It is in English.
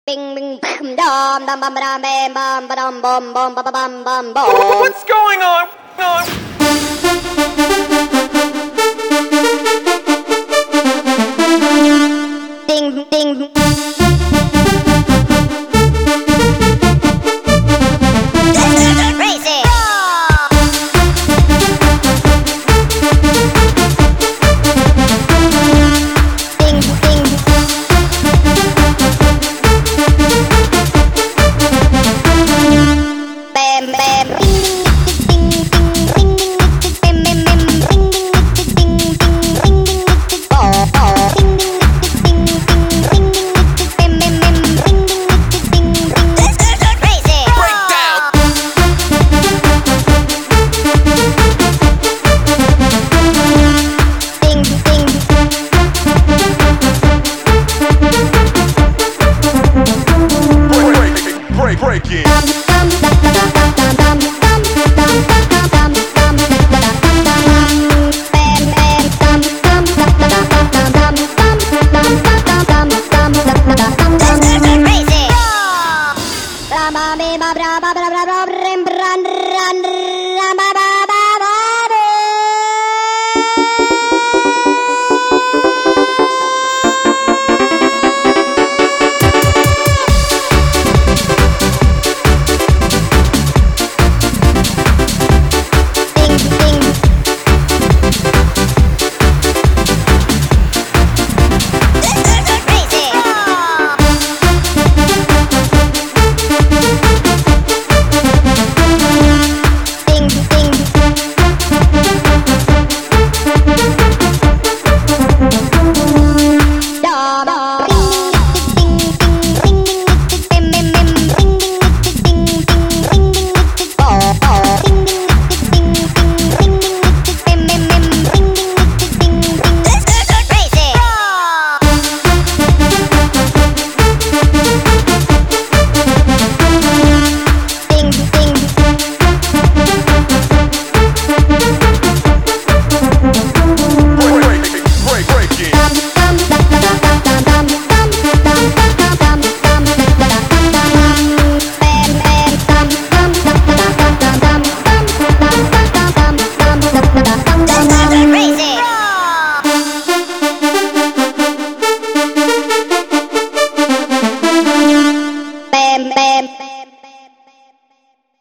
Bing bing bam dum dum bum bam bam bum ba-dum bum bum ba ba bum bum bum. What's going on? Ding ding. Crazy. Ding ding. Bam bam. Ding ding ding ding ding ding ding. Bam bam bam. Ding ding ding ding ding ding ding. Ba ba. Ding ding ding ding ding ding ding. Bam bam bam. Ding ding ding ding ding. Crazy. Breakdown. Ding ding. Break it.